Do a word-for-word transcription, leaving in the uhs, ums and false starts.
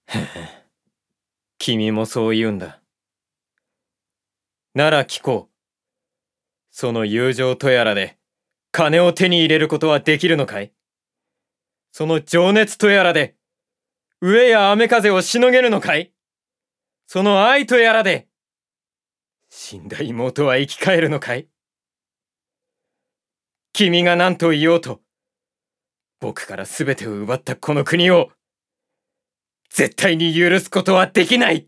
君もそう言うんだ。なら聞こう。その友情とやらで金を手に入れることはできるのかい？その情熱とやらで飢えや雨風をしのげるのかい？その愛とやらで死んだ妹は生き返るのかい？君が何と言おうと、僕から全てを奪ったこの国を絶対に許すことはできない。